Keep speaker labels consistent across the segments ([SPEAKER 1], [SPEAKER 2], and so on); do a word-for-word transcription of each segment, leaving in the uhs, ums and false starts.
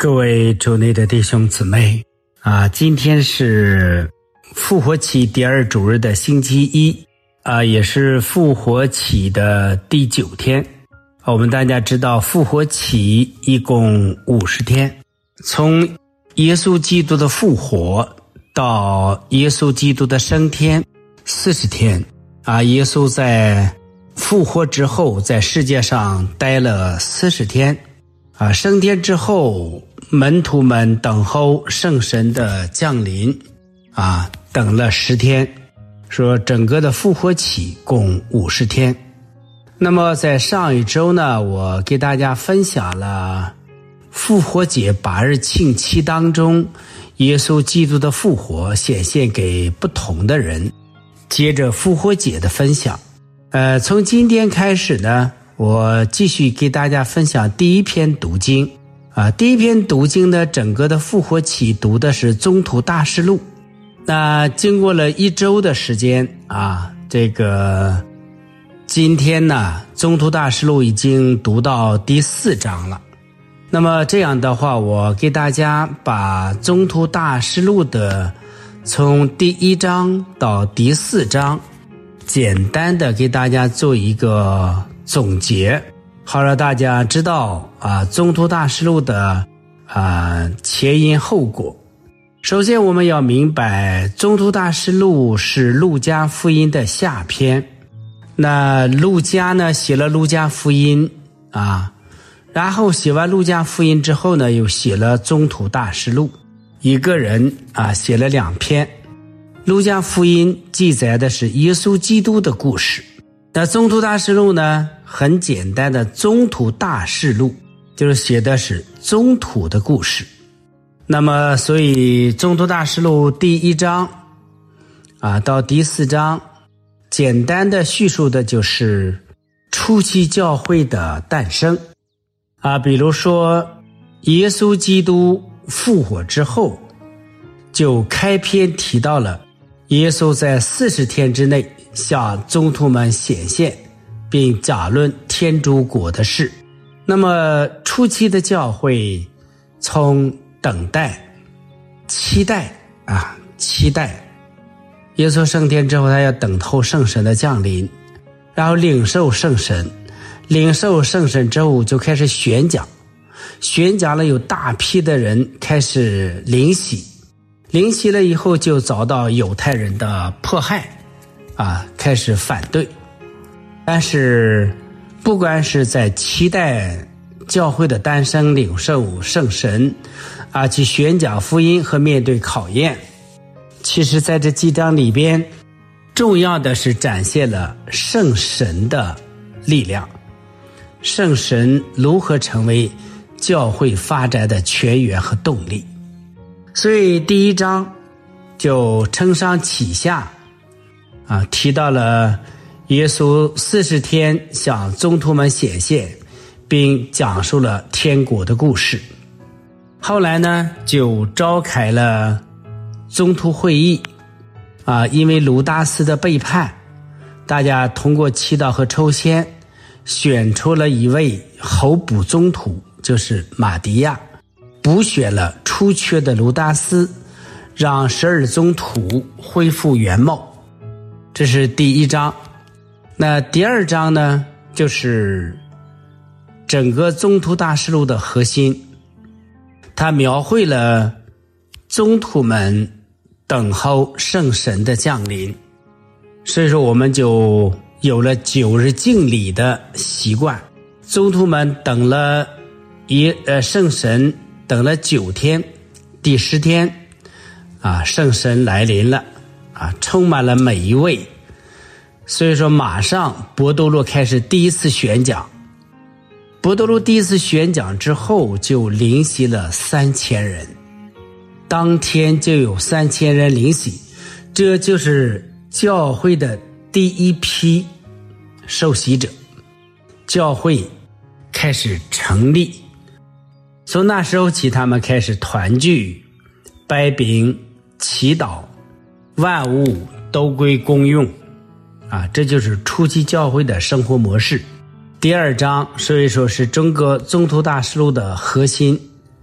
[SPEAKER 1] 各位主内的弟兄姊妹啊，今天是复活期第二主日的星期一啊，也是复活期的第九天。我们大家知道复活期一共五十天，从耶稣基督的复活到耶稣基督的升天四十天啊，耶稣在复活之后在世界上待了四十天啊，升天之后门徒们等候圣神的降临啊，等了十天，说整个的复活期共五十天。那么在上一周呢，我给大家分享了复活节八日庆期当中耶稣基督的复活显现给不同的人，接着复活节的分享。呃，从今天开始呢，我继续给大家分享第一篇读经啊，第一篇读经的整个的复活期读的是宗徒大事录。那经过了一周的时间啊，这个今天呢，宗徒大事录已经读到第四章了。那么这样的话，我给大家把宗徒大事录的从第一章到第四章简单的给大家做一个总结，好让大家知道啊宗徒大事录的啊前因后果。首先我们要明白，宗徒大事录是路加福音的下篇。那路加呢写了路加福音啊，然后写完路加福音之后呢，又写了宗徒大事录，一个人啊写了两篇。路加福音记载的是耶稣基督的故事，那宗徒大事录呢，很简单的宗徒大事录，就是写的是宗徒的故事。那么所以宗徒大事录第一章啊到第四章简单的叙述的就是初期教会的诞生啊，比如说耶稣基督复活之后，就开篇提到了耶稣在四十天之内向宗徒们显现，并讲论天主国的事。那么初期的教会从等待、期待啊，期待耶稣升天之后，他要等候圣神的降临，然后领受圣神，领受圣神之后就开始宣讲，宣讲了有大批的人开始灵洗，灵洗了以后就遭到犹太人的迫害啊，开始反对。但是不管是在期待教会的诞生、领受圣神啊，去宣讲福音和面对考验，其实在这几章里边重要的是展现了圣神的力量，圣神如何成为教会发展的泉源和动力。所以第一章就承上启下啊，提到了耶稣四十天向宗徒们显现，并讲述了天国的故事。后来呢，就召开了宗徒会议啊，因为鲁达斯的背叛，大家通过祈祷和抽签选出了一位候补宗徒，就是马迪亚，补选了出缺的鲁达斯，让十二宗徒恢复原貌。这是第一章。那第二章呢，就是整个宗徒大事录的核心，它描绘了宗徒们等候圣神的降临。所以说我们就有了九日敬礼的习惯，宗徒们等了一呃圣神等了九天，第十天啊，圣神来临了啊，充满了每一位。所以说马上伯多禄开始第一次宣讲，伯多禄第一次宣讲之后就灵洗了三千人，当天就有三千人灵洗，这就是教会的第一批受洗者，教会开始成立。从那时候起，他们开始团聚、掰饼、祈祷，万物都归公用啊，这就是初期教会的生活模式。第二章所以说是中国宗徒大事录的核心，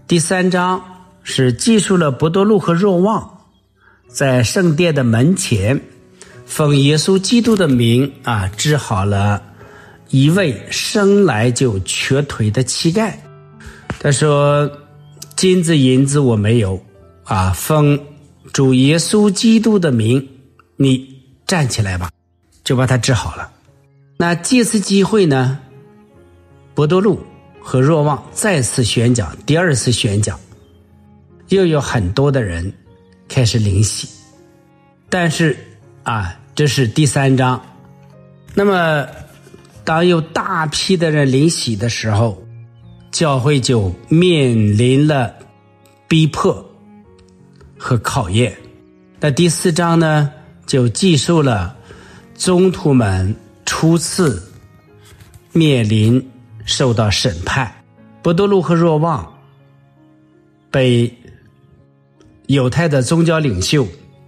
[SPEAKER 1] 第三章是记述了伯多禄和若望在圣殿的门前奉耶稣基督的名啊治好了一位生来就瘸腿的乞丐。他说，金子银子我没有啊，奉主耶稣基督的名你站起来吧，就把他治好了。那这次机会呢，伯多禄和若望再次宣讲，第二次宣讲，又有很多的人开始领洗。但是啊，这是第三章。那么当有大批的人领洗的时候，教会就面临了逼迫和考验。那第四章呢，就记述了宗徒们初次面临受到审判。伯多禄和若望被犹太的宗教领袖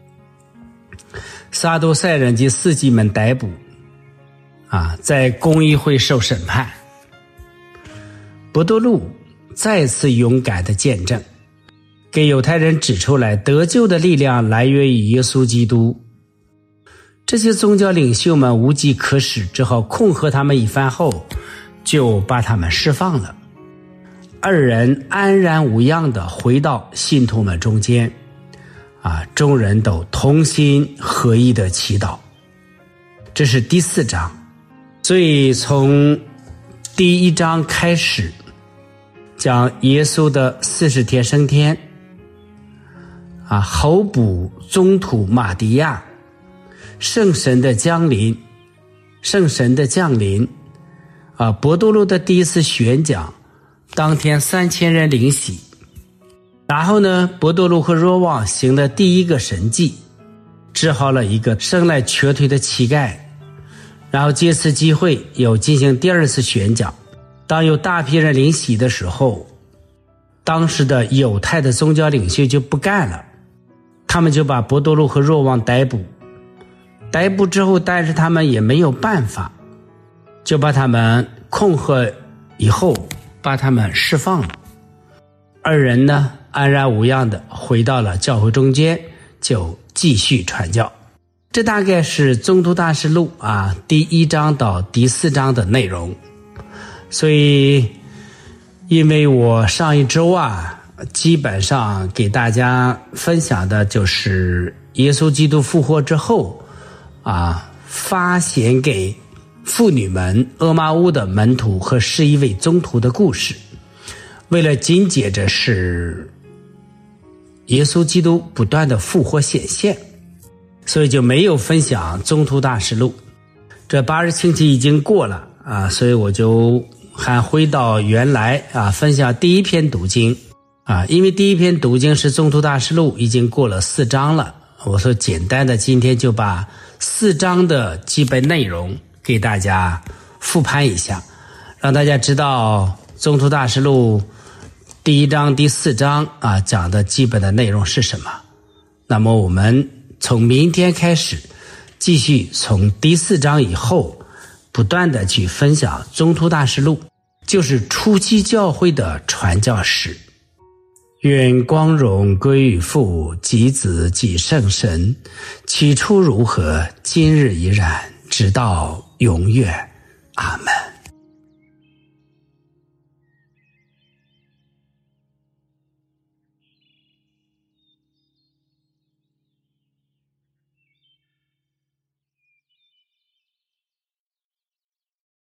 [SPEAKER 1] 撒都塞人及司祭们逮捕啊，在公议会受审判。伯多禄再次勇敢的见证，给犹太人指出来得救的力量来源于耶稣基督。这些宗教领袖们无计可施，只好恐吓他们一番后，就把他们释放了。二人安然无恙地回到信徒们中间，啊，众人都同心合意地祈祷。这是第四章。所以从第一章开始，讲耶稣的四十天升天，啊，候补宗徒马迪亚，圣神的降临，圣神的降临，啊，伯多禄的第一次宣讲，当天三千人领洗。然后呢，伯多禄和若望行的第一个神迹，治好了一个生来瘸腿的乞丐。然后借此机会又进行第二次宣讲。当有大批人领洗的时候，当时的犹太的宗教领袖就不干了，他们就把伯多禄和若望逮捕。逮捕之后，但是他们也没有办法，就把他们恐吓以后把他们释放了。二人呢安然无恙的回到了教会中间，就继续传教。这大概是宗徒大事录啊第一章到第四章的内容。所以因为我上一周啊基本上给大家分享的就是耶稣基督复活之后啊发显给妇女们俄玛乌的门徒和十一位宗徒的故事。为了紧接着是耶稣基督不断的复活显现，所以就没有分享宗徒大事录。这八日星期已经过了啊，所以我就还回到原来啊，分享第一篇读经啊，因为第一篇读经是宗徒大事录，已经过了四章了。我说简单的今天就把四章的基本内容给大家复盘一下，让大家知道宗徒大事录第一章第四章啊讲的基本的内容是什么。那么我们从明天开始继续从第四章以后不断的去分享宗徒大事录，就是初期教会的传教史。愿光荣归于父及子及圣神，起初如何，今日依然，直到永远。阿们。